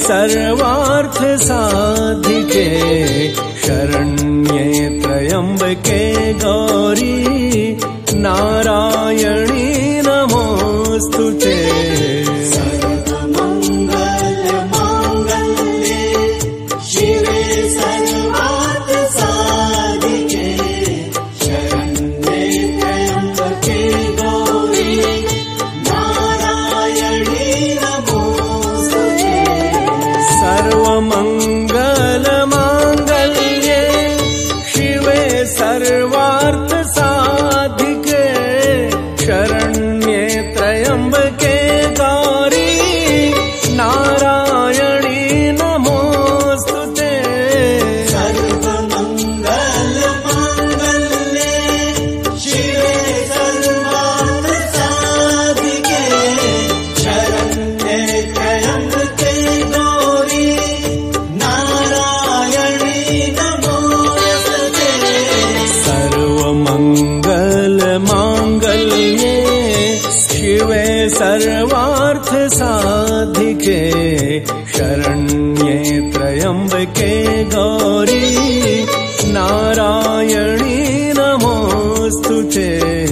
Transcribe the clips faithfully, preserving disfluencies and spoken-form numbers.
सर्वार्थ साधिके शरण्ये त्र्यंबके गौरी नारायणी नमोस्तुते। सर्वमंगल मांगल्ये शिवे सर्वार्थ साधिके शरण्ये त्र्यंबके गौरी नारायणी नमोस्तुते। सर्वमंगल मांगल्ये शिवे सर्वार्थ साधिके शरण्ये त्र्यंबके गौरी नारायणी नमोस्तुते। सर्वमंगल मांगल्ये शिवे सर्वार्थ साधिके शरण्ये त्र्यंबके गौरी नारायणी नमोस्तुते। सर्वमंगल मांगल्ये शिवे सर्वार्थ साधिके शरण्ये त्र्यंबके गौरी नारायणी नमोस्तुते।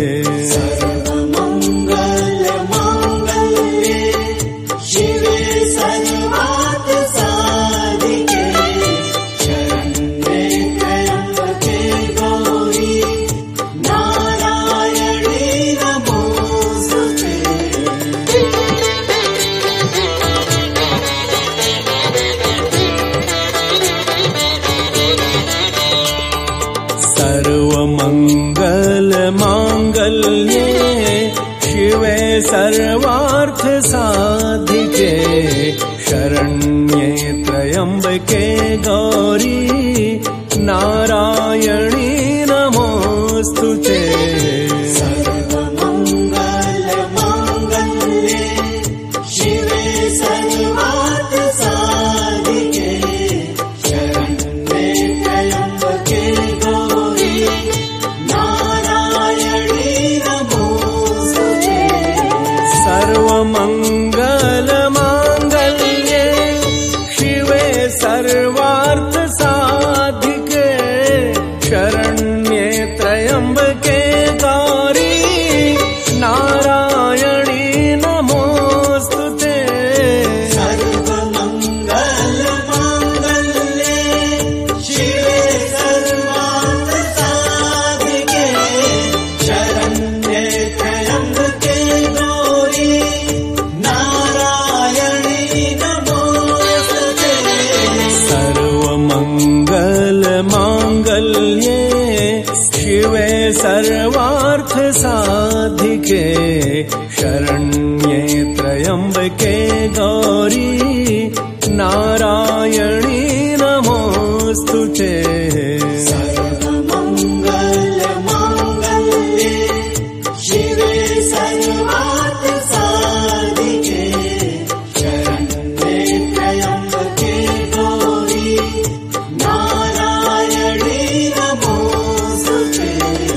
सर्वमंगल मांगल्ये शिवे सर्वार्थ साधिके शरण्ये त्र्यंबके गौरी नारायणी नमोस्तुते। सर्वमंगल मांगल्ये शिवे सर्वार्थ साधिके शरण्ये त्र्यंबके गौरी नारायणी नमोस्तुते। सर्वमंगल मांगल्ये शिवे सर्वार्थ साधिके शरण्ये त्र्यंबके गौरी नारायणी नमोस्तुते। सर्वमंगल मांगल्ये शिवे सर्वार्थ साधिके शरण्ये त्र्यंबके गौरी नारायणी नमोस्तुते। सर्वमंगल मांगल्ये शिवे सर्वार्थ साधिके शरण्ये त्र्यंबके गौरी नारायणी नमोस्तुते। सर्वमंगल मांगल्ये शिवे सर्वार्थ साधिके शरण्ये त्र्यंबके गौरी नारायणी नमोस्तुते। सर्वमंगल मांगल्ये शिवे सर्वार्थ साधिके शरण्ये त्र्यंबके गौरी नारायणी नमोस्तुते।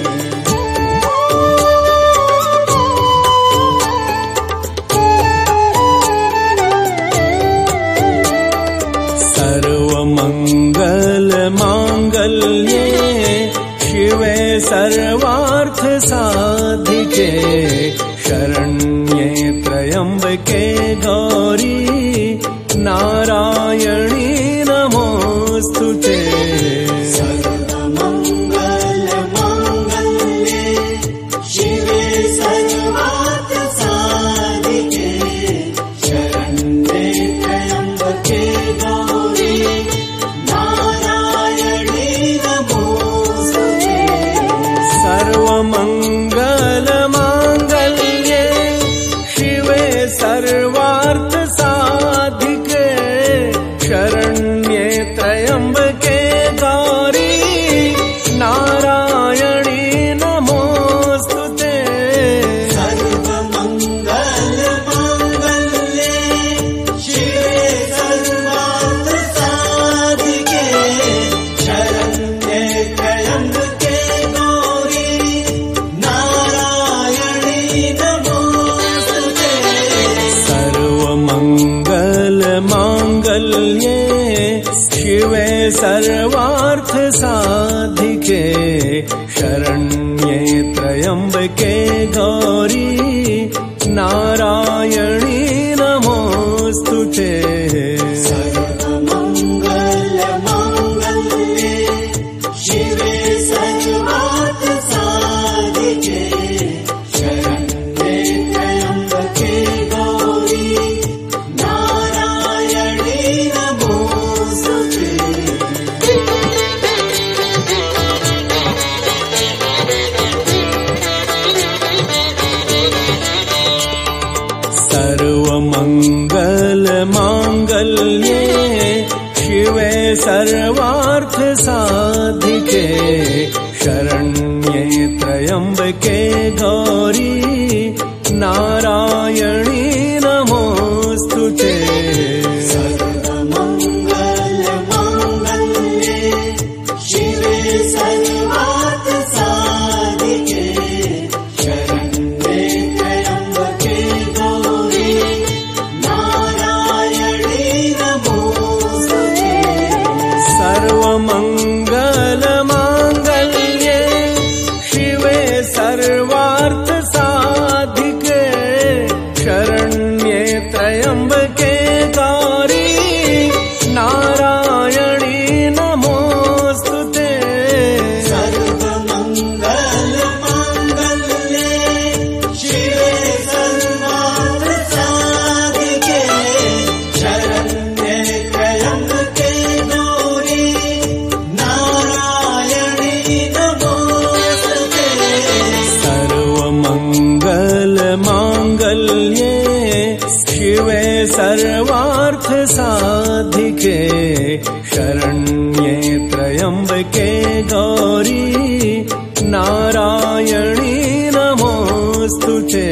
सर्वमंगल मांगल्ये शिवे सर्वार्थ साधिके शरण्ये त्र्यंबके गौरी नारायणी नमोस्तुते। सर्वमंगल मांगल्ये शिवे सर्वार्थ साधिके शरण्ये त्र्यंबके गौरी नारायणी नमोस्तुते। सर्वमंगल मांगल्ये शिवे सर्वार्थ साधिके सर्वार्थ साधिके शरण्ये त्र्यम्बके गौरी नारायणी नमोस्तुते। सर्वमंगल मांगल्ये शिवे सर्वार्थ साधिके शरण्ये त्र्यम्बके गौरी नारायणी नमोस्तुते। सर्वमंगल मांगल्ये शिवे सर्वार्थ साधिके शरण्ये त्र्यम्बके गौरी नारायणी नमोस्तुते। सर्वमंगल मांगल्ये शिवे सर्वार्थ साधिके शरण्ये त्र्यम्बके गौरी नारायणी नमोस्तुते। सर्वमंगल मांगल्ये शिवे सर्वार्थ साधिके शरण्ये त्र्यम्बके गौरी नारायणी नमोस्तुते। सर्वमंगल मांगल्ये शिवे सर्वार्थ साधिके शरण्ये त्र्यम्बके गौरी नारायणी नमोस्तुते। सर्वमंगल मांगल्ये शिवे सर्वार्थ साधिके शरण्ये त्र्यम्बके गौरी नारायणी नमोस्तुते।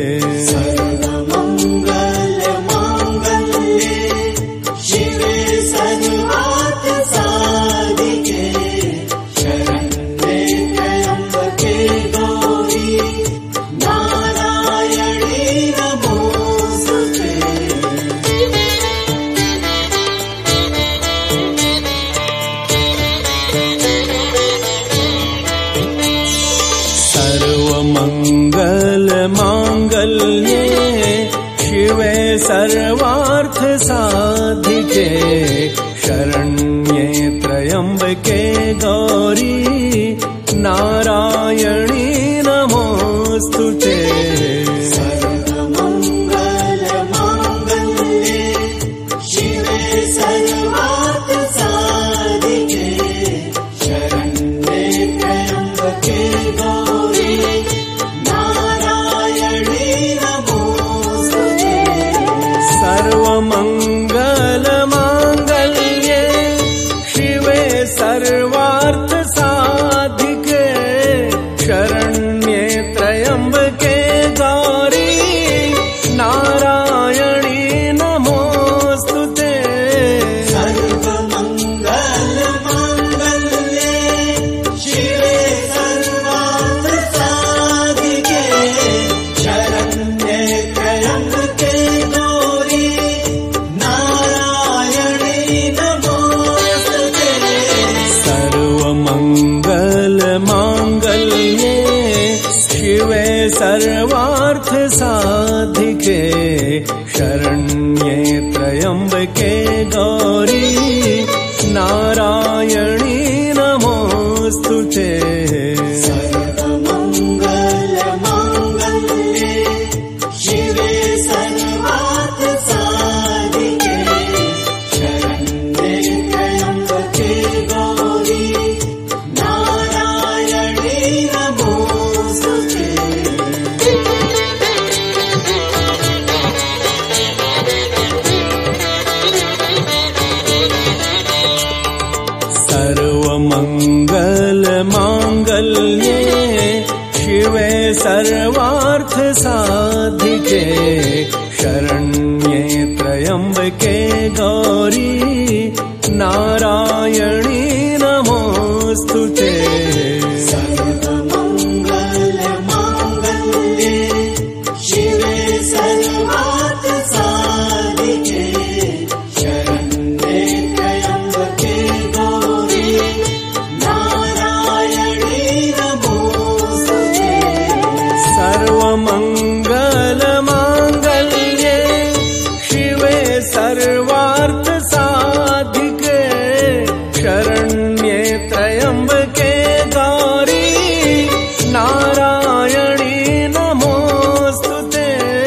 सर्वमंगल मांगल्ये शिवे सर्वार्थ साधिके शरण्ये त्र्यम्बके गौरी नारायणी नमोस्तुते। सर्वमंगल मांगल्ये शिवे सर्वार्थ साधिके शरण्ये त्र्यम्बके गौरी नारायणी नमोस्तुते। सर्वमंगल मांगल्ये शिवे सर्वार्थ साधिके शरण्ये त्र्यम्बके गौरी नारायणी नमोस्तुते। सर्वमंगल मांगल्ये शिवे सर्वार्थ साधिके शरण्ये त्र्यम्बके गौरी नारायणी नमोस्तुते। सर्वमंगल मांगल्ये शिवे सर्वार्थ साधिके शरण्ये त्र्यम्बके गौरी नारायणी नमोस्तुते। सर्वमंगल मांगल्ये शिवे सर्वार्थ साधिके शरण्ये त्र्यम्बके गौरी नारायणी नमोस्तुते। सर्वमंगल मांगल्ये शिवे सर्वार्थ साधिके शरण्ये त्र्यम्बके गौरी नारायणी नमोस्तुते। सर्वमंगल मांगल्ये शिवे सर्वार्थ साधिके शरण्ये त्र्यम्बके गौरी नारायणी नमोस्तुते। सर्वमंगल मांगल्ये शिवे सर्वार्थ साधिके शरण्ये त्र्यम्बके गौरी सर्वमंगल मांगल्ये शिवे सर्वार्थ साधिके शरण्ये त्र्यंबके गौरी नारायणी नमोस्तुते।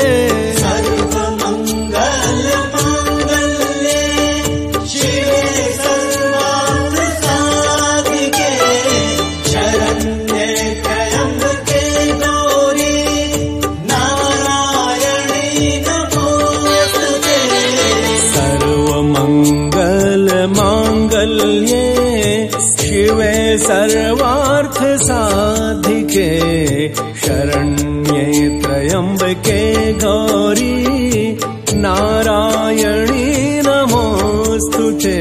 सर्वमंगल मांगल्ये शिवे सर्वार्थ साधिके शरण्ये त्र्यंबके गौरी नारायणी नमोस्तुते। सर्वमंगल मांगल्ये शिवे सर्वार्थ साधिके शरण्ये त्र्यंबके गौरी नारायणी नमोस्तुते।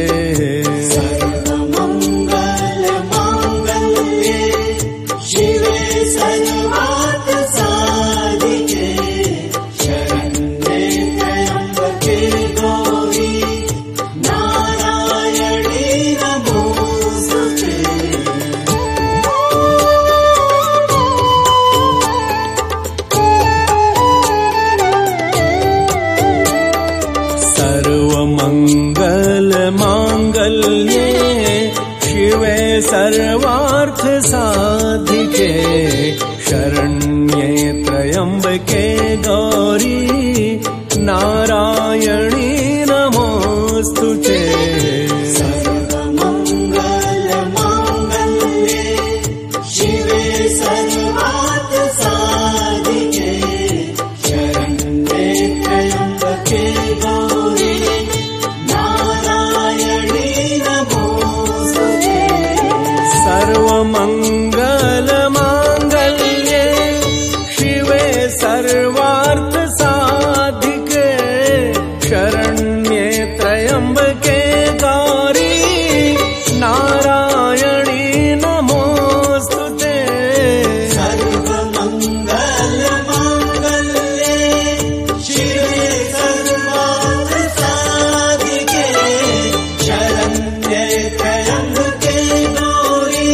सर्वमंगल मांगल्ये शिवे सर्वार्थ साधिके शरण्ये त्र्यंबके गौरी नारायणी नमोस्तुते। सर्वमंगल मांगल्ये शिवे सर्वार्थ साधिके शरण्ये त्र्यंबके गौरी नारायणी नमोस्तुते। सर्वमंगल मांगल्ये शिवे सर्वार्थ साधिके शरण्ये त्र्यंबके गौरी नारायणी नमोस्तुते। सर्वमंगल मांगल्ये शिवे सर्वार्थ साधिके शरण्ये त्र्यंबके गौरी नारायणी नमोस्तुते। सर्वमंगल मांगल्ये शिवे सर्वार्थ साधिके शरण्ये त्र्यंबके गौरी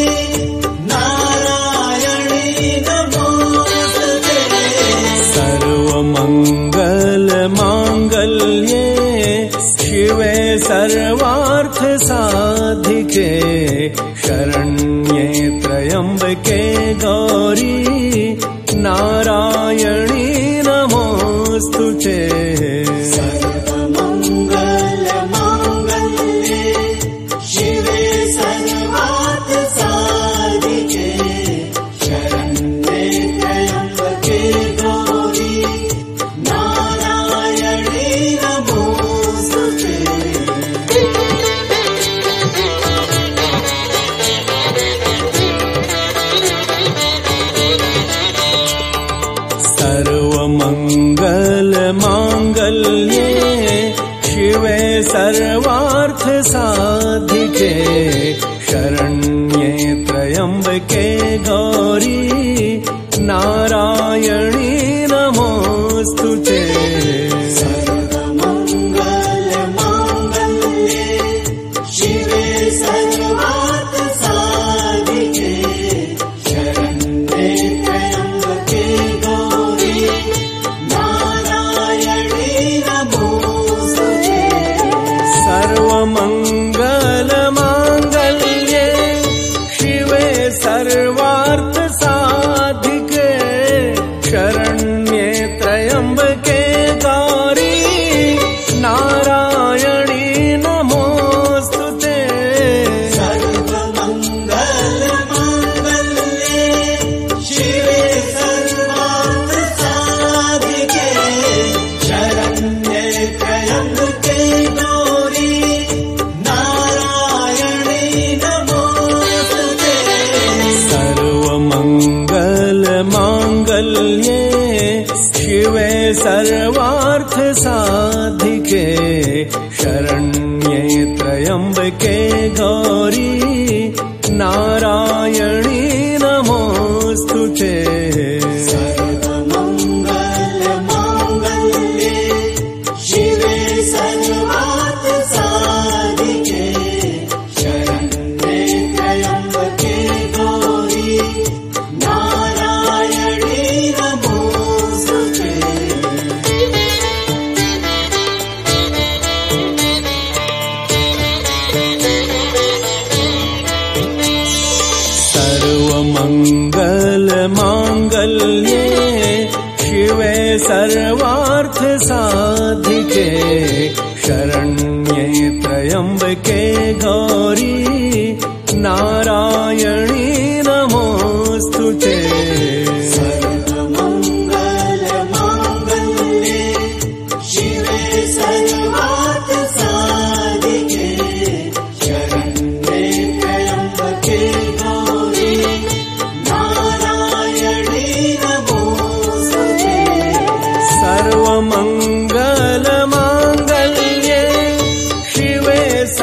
नारायणी नमोस्तुते। सर्वमंगल मांगल्ये शिवे सर्वार्थ साधिके शरण्ये त्र्यंबके गौरी नारायणी नमोस्तुते। सर्वमंगल मांगल्ये शिवे सर्वार्थ साधिके शरण्ये त्र्यंबके गौरी नारायणी नमोस्तुते। सर्वमंगल मांगल्ये शिवे सर्वार्थ साधिके शरण्ये त्र्यंबके गौरी नारायणी नमोस्तुते। सर्वमंगल मांगल्ये शिवे सर्वार्थ साधिके शरण्ये त्र्यंबके गौरी नारायणी नमोस्तुते। सर्वमंगल मांगल्ये शिवे सर्वार्थ साधिके शरण्ये त्र्यंबके गौरी नारायणी नमोस्तुते। सर्वमंगल मांगल्ये शिवे सर्वार्थ साधिके शरण्ये त्र्यंबके गौरी नारायणी नमोस्तुते। सर्वमंगल मांगल्ये शिवे सर्वार्थ साधिके शरण्ये त्र्यंबके गौरी नारायणी नमोस्तुते। सर्वमंगल मांगल्ये शिवे सर्वार्थ साधिके शरण्ये त्र्यंबके गौरी नारायणी नमोस्तुते। सर्वमङ्गलमाङ्गल्ये शिवे सर्वार्थसाधिके शरण्ये त्र्यम्बके गौरी नारायणी नमोऽस्तुते। सर्वमङ्गलमाङ्गल्ये शिवे सर्वार्थसाधिके शरण्ये त्र्यम्बके गौरी नारायणी नमोऽस्तुते। सर्वमङ्गलमाङ्गल्ये शिवे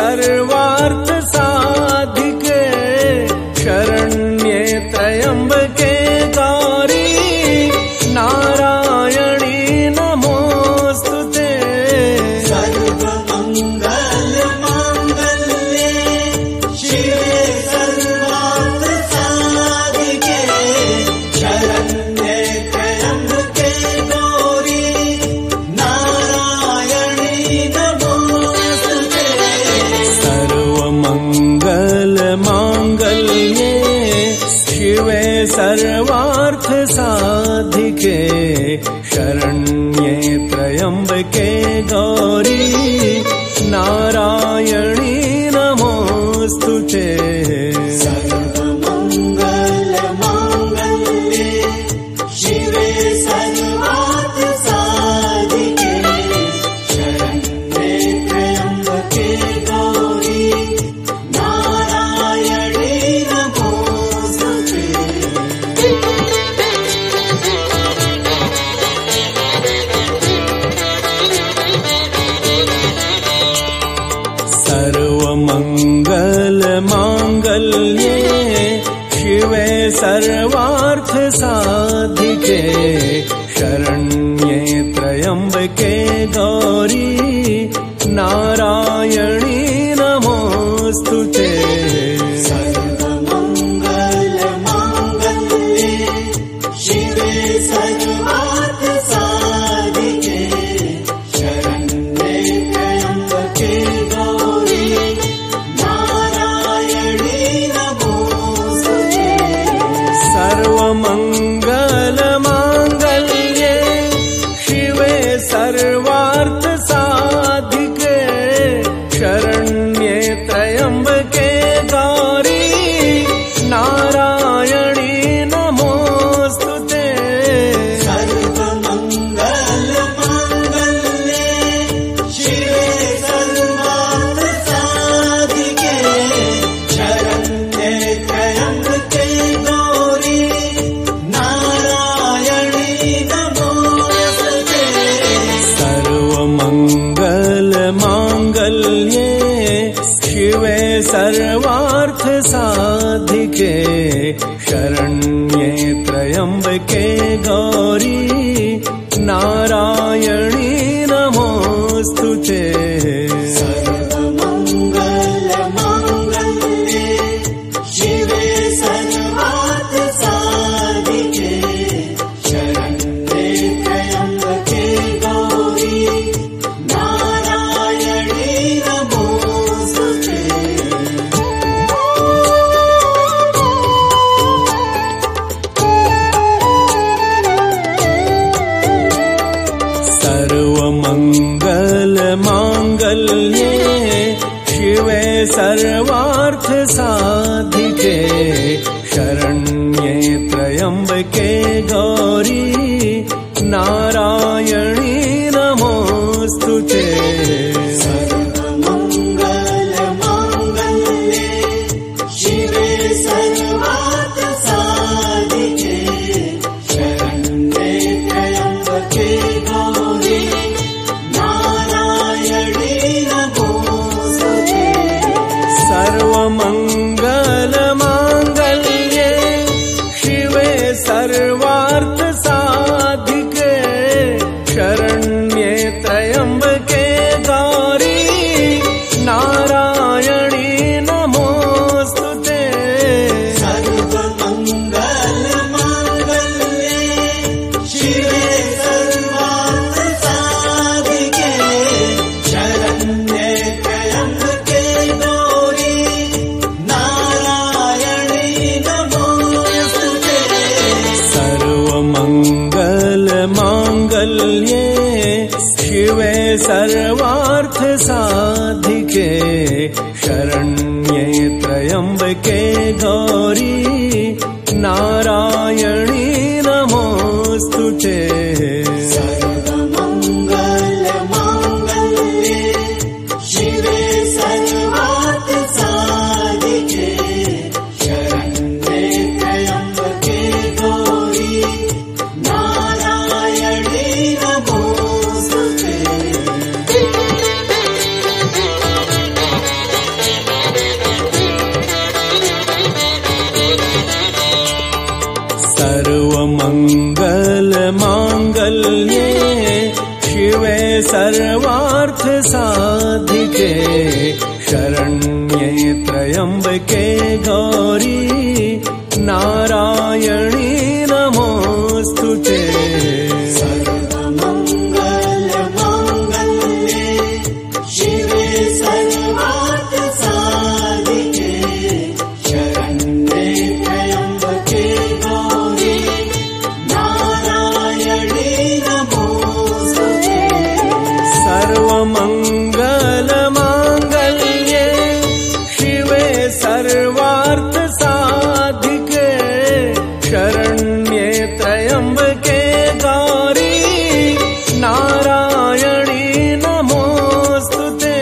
सर्वार्थसाधिके शरण्ये त्र्यम्बके गौरी नारायणी नमोऽस्तुते। सर्वमङ्गलमाङ्गल्ये शिवे सर्वार्थसाधिके शरण्ये त्र्यम्बके गौरी नारायणी नमोऽस्तुते। सर्वमङ्गलमाङ्गल्ये शिवे सर्वार्थसाधिके शरण्ये त्र्यम्बके गौरी नारायणी नमोऽस्तुते। सर्वमङ्गलमाङ्गल्ये शिवे सर्वार्थसाधिके शरण्ये त्र्यम्बके गौरी नारायणी नमोऽस्तुते। सर्वमङ्गलमाङ्गल्ये शिवे सर्वार्थसाधिके शरण्ये त्र्यम्बके गौरी नारायणी नमोऽस्तुते। सर्वमङ्गलमाङ्गल्ये शिवे सर्वार्थसाधिके शरण्ये त्र्यम्बके गौरी नारायणी नमोऽस्तुते। सर्वमङ्गलमाङ्गल्ये शिवे सर्वार्थसाधिके शरण्ये त्र्यम्बके गौरी नारायणी नमोऽस्तुते। सर्वमङ्गलमाङ्गल्ये शिवे सर्वार्थसाधिके शरण्ये त्र्यम्बके गौरी नारायणी नमोऽस्तुते। सर्वमङ्गलमाङ्गल्ये शिवे सर्वार्थसाधिके शरण्ये त्र्यम्बके गौरी नारायणी नमोऽस्तुते। सर्वमङ्गलमाङ्गल्ये शिवे सर्वार्थसाधिके शरण्ये त्र्यम्बके गौरी नारायणी नमोऽस्तुते। सर्व गौरी नारायणी नमोस्तुते। सर्वमंगल मांगल्ये शिवे सर्वार्थ साधिके शरण्ये त्र्यंबके गौरी नारायणी नमोस्तुते। सर्वमंगल मांगल्ये शिवे सर्वार्थ साधिके शरण्ये त्र्यंबके गौरी नारायणी नमोस्तुते। सर्वमंगल मांगल्ये शिवे सर्वार्थ साधिके शरण्ये त्र्यंबके गौरी नारायणी नमोस्तुते। सर्वमंगल मांगल्ये शिवे सर्वार्थ साधिके शरण्ये त्र्यंबके गौरी नारायणी नमोस्तुते।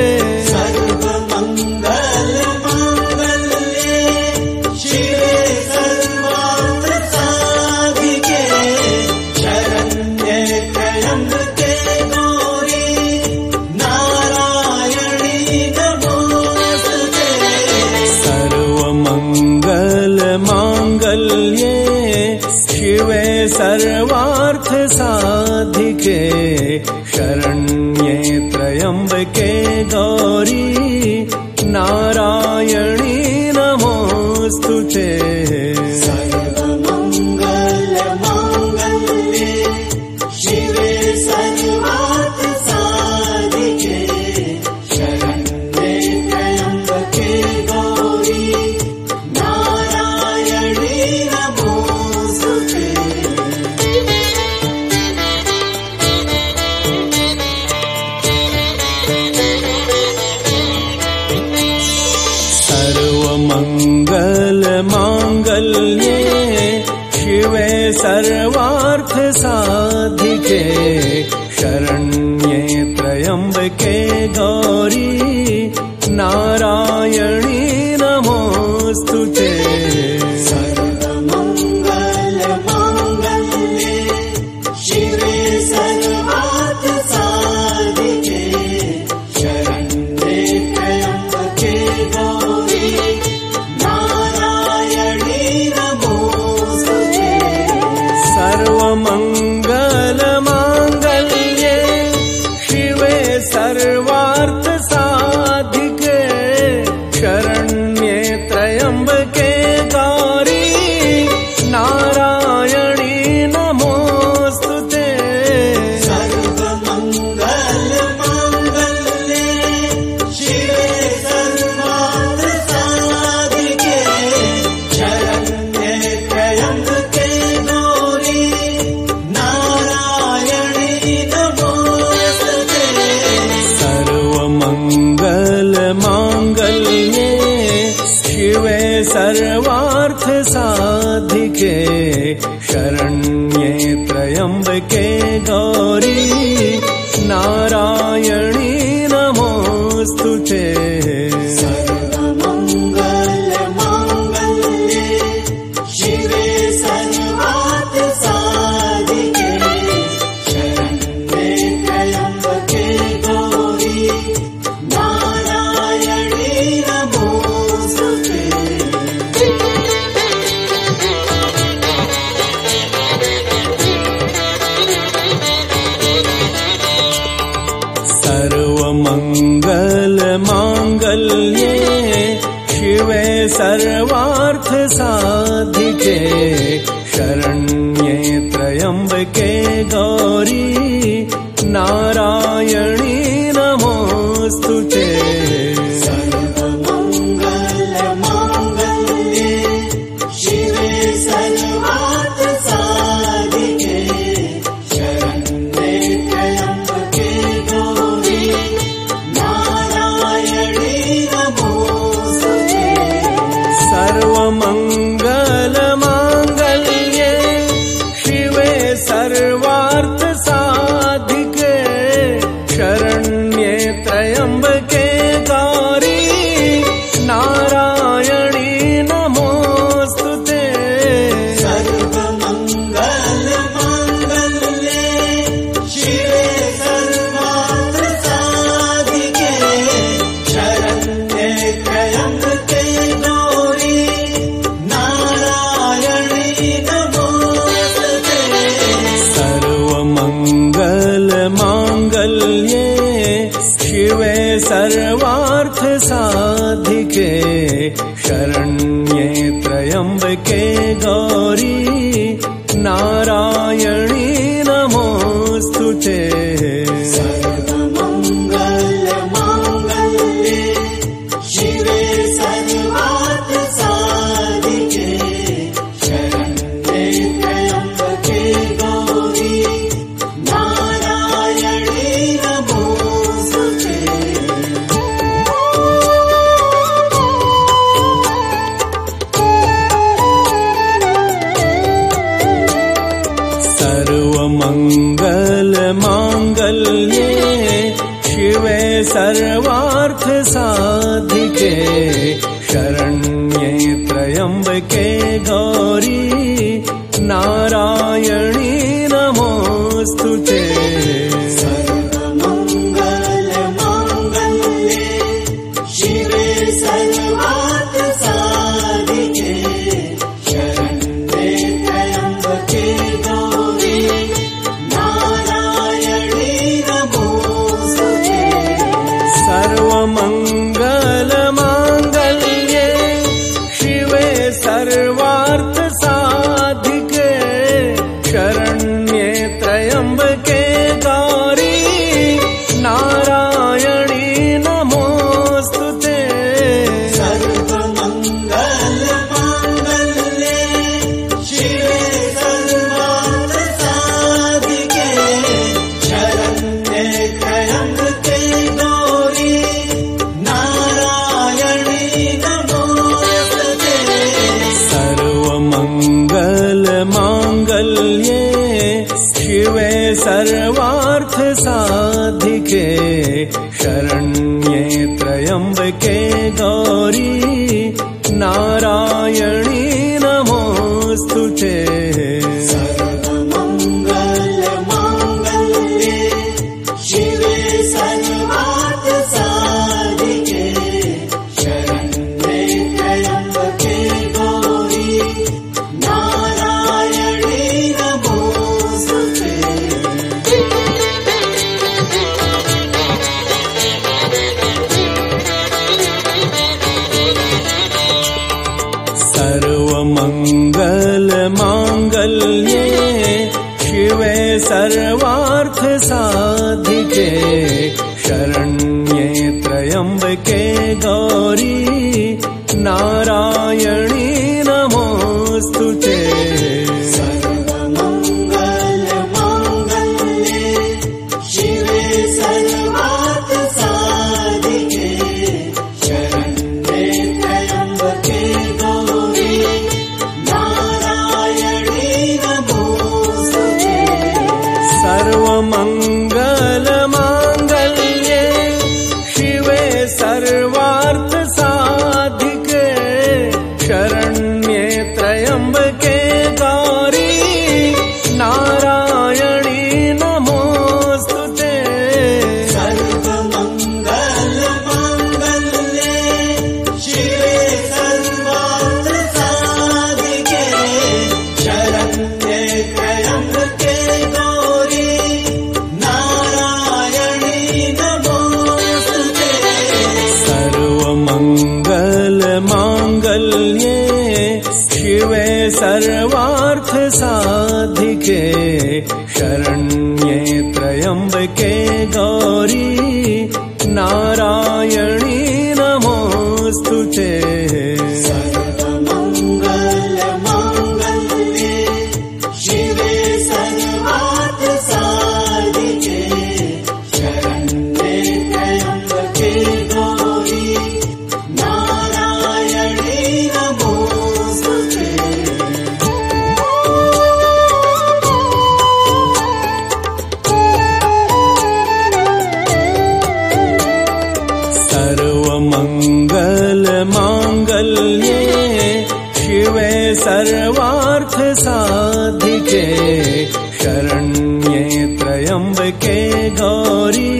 सर्वमंगल मांगल्ये शिवे सर्वार्थ साधिके शरण्ये त्र्यंबके गौरी नारायणी नमोस्तुते। सर्वमंगल मांगल्ये शिवे सर्वार्थ साधिके शरण्ये त्र्यंबके गौरी नारायणी नमोस्तुते। सर्वमंगल मांगल्ये शिवे सर्वार्थ साधिके शरण्ये त्र्यंबके गौरी नारायणी नमोस्तुते। सर्वमंगल मांगल्ये शिवे सर्वार्थ साधिके शरण्ये त्र्यंबके गौरी नारायणी नमोस्तुते। सर्वमंगल मांगल्ये शिवे सर्वार्थ साधिके शरण्ये त्र्यंबके गौरी नारायणी नमोस्तुते। सर्वमंगल मांगल्ये शिवे सर्वार्थ साधिके शरण्ये त्र्यंबके गौरी नारायणी नमोस्तुते। सर्वमंगल मांगल्ये शिवे सर्वार्थ साधिके शरण्ये त्र्यंबके गौरी नारायणी नमोस्तुते। सर्वमंगल मांगल्ये शिवे सर्वार्थ साधिके शरण्ये त्र्यंबके गौरी नारायणी नमोस्तुते। सर्वमंगल मांगल्ये शिवे सर्वार्थ साधिके शरण्ये त्र्यंबके गौरी नारायणी नमोस्तुते। सर्वमंगल मांगल्ये शिवे सर्वार्थ साधिके शरण्ये त्र्यंबके गौरी नारायणी नमोस्तुते। सर्वमंगल मांगल्ये शिवे सर्वार्थ साधिके शरण्ये त्र्यंबके गौरी नारायणी नमोस्तुते। सर्वमंगल सर्वमङ्गलमाङ्गल्ये शिवे सर्वार्थसाधिके शरण्ये त्र्यम्बके गौरी नारायणी नमोऽस्तुते। सर्वमङ्गलमाङ्गल्ये शिवे सर्वार्थसाधिके शरण्ये त्र्यम्बके गौरी नारायणी नमोऽस्तुते। सर्वमङ्गलमाङ्गल्ये शिवे सर्वार्थसाधिके शरण्ये त्र्यम्बके गौरी नारायणी नमोऽस्तुते। सर्वमङ्गलमाङ्गल्ये शिवे सर्वार्थसाधिके शरण्ये त्र्यम्बके गौरी नारायणी नमोऽस्तुते। सर्वमङ्गलमाङ्गल्ये शिवे सर्वार्थसाधिके शरण्ये त्र्यम्बके गौरी नारायणी नमोऽस्तुते। सर्वमङ्गलमाङ्गल्ये शिवे सर्वार्थसाधिके शरण्ये त्र्यम्बके गौरी नारायणी नमोऽस्तुते। सर्वमङ्गलमाङ्गल्ये शिवे सर्वार्थसाधिके शरण्ये त्र्यम्बके गौरी नारायणी नमोऽस्तुते। सर्वमङ्गलमाङ्गल्ये शिवे सर्वार्थसाधिके शरण्ये त्र्यम्बके गौरी नारायणी नमोऽस्तुते। सर्वमङ्गलमाङ्गल्ये शिवे सर्वार्थसाधिके शरण्ये त्र्यम्बके गौरी नारायणी नमोऽस्तुते। सर्वमङ्गलमाङ्गल्ये शिवे सर्वार्थसाधिके शरण्ये त्र्यम्बके गौरी नारायणी नमोऽस्तुते। सर्वमङ्गलमाङ्गल्ये शिवे सर्वार्थसाधिके शरण्ये त्र्यम्बके गौरी नारायणी नमोऽस्तुते। सर्वमङ्गलमाङ्गल्ये शिवे सर्वार्थसाधिके शरण्ये त्र्यम्बके गौरी नारायणी नमोऽस्तुते। सर्वमङ्गलमाङ्गल्ये शिवे सर्वार्थसाधिके शरण्ये त्र्यम्बके गौरी नारायणी नमोऽस्तुते। सर्वमङ्गलमाङ्गल्ये शिवे सर्वार्थसाधिके शरण्ये त्र्यम्बके गौरी नारायणी नमोऽस्तुते। सर्वमङ्गलमाङ्गल्ये शिवे सर्वार्थसाधिके शरण्ये त्र्यम्बके गौरी नारायणी नमोऽस्तुते। सर्वमङ्गलमाङ्गल्ये शिवे सर्वार्थसाधिके शरण्ये त्र्यम्बके गौरी नारायणी नमोऽस्तुते। सर्वार्थ साधिके शरण्ये त्र्यम्बके गौरी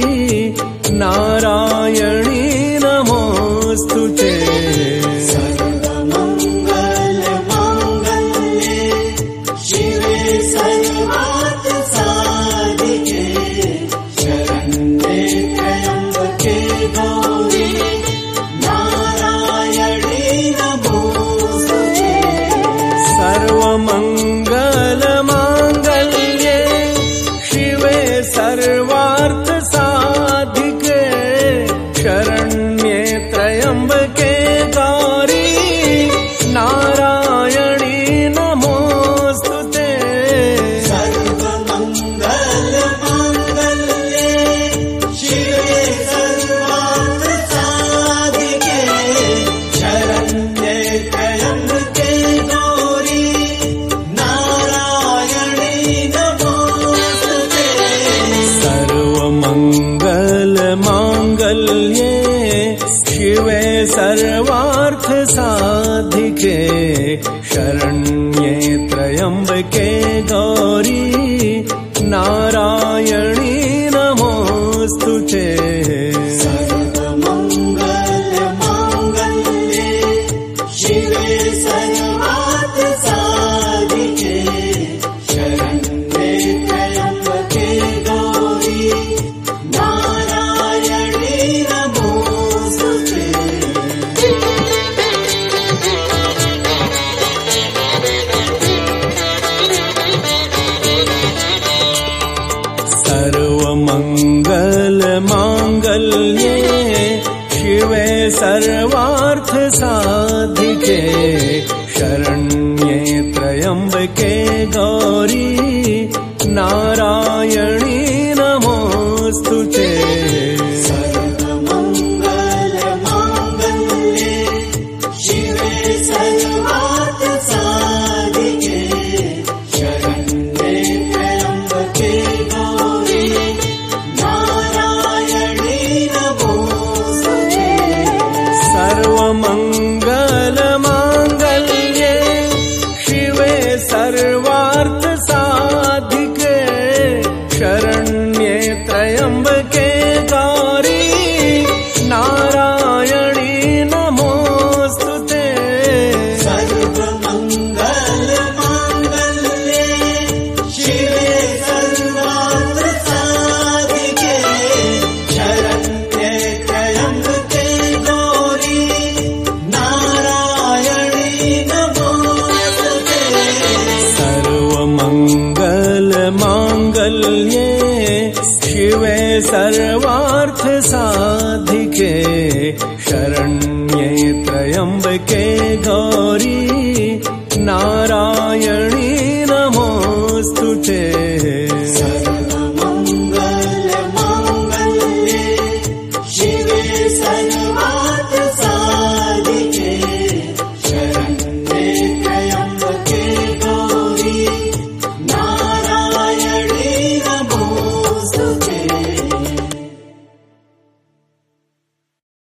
नारायणी नमोस्तुते। सर्वमंगल मांगल्ये शिवे सर्वार्थ साधिके शरण्ये त्र्यम्बके गौरी नारायणी नमोस्तुते। सर्वमंगल मांगल्ये शिवे सर्वार्थ साधिके शरण्ये त्र्यम्बके गौरी नारायणी नमोस्तुते। सर्वमंगल मांगल्ये शिवे सर्वार्थ साधिके शरण्ये त्र्यम्बके गौरी नारायणी नमोस्तुते। सर्वमंगल मांगल्ये शिवे सर्वार्थ साधिके शरण्ये त्र्यम्बके गौरी नारायणी नमोस्तुते। सर्वमंगल मांगल्ये शिवे सर्वार्थ साधिके शरण्ये त्र्यम्बके गौरी नारायणी नमोस्तुते। सर्वमंगल मांगल्ये शिवे सर्वार्थ साधिके शरण्ये त्र्यम्बके गौरी नारायणी नमोस्तुते। सर्वमंगल मांगल्ये शिवे सर्वार्थ साधिके शरण्ये त्र्यम्बके गौरी नारायणी नमोस्तुते। सर्वमंगल मांगल्ये शिवे सर्वार्थ साधिके शरण्ये त्र्यम्बके गौरी नारायणी नमोस्तुते। सर्वमंगल मांगल्ये शिवे सर्वार्थ साधिके शरण्ये त्र्यम्बके गौरी नारायणी नमोस्तुते। सर्वमंगल मांगल्ये शिवे सर्वार्थ साधिके शरण्ये त्र्यम्बके